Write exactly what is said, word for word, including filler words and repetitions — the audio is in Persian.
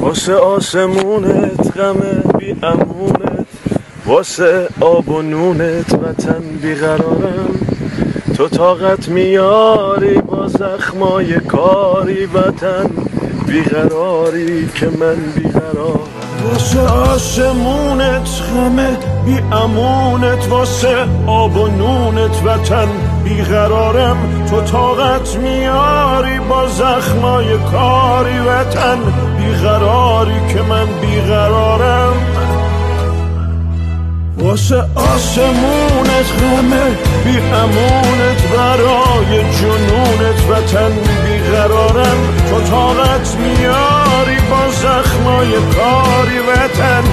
واسه آسمونت غم بی امونت، واسه آب و نونت وطن بیقرارم. تو طاقت میاری با زخمای کاری، وطن بیقراری که من بیقرارم. واسه آسمونت غم بی امونت، واسه آب و نونت وطن بیقرارم. تو طاقت میاری با زخمای کاری، وطن بیقراری که من بیقرارم. واسه آسمونت غمه بی امونت، برای جنونت وطن بیقرارم. تو طاقت میاری با زخمای کاری، وطن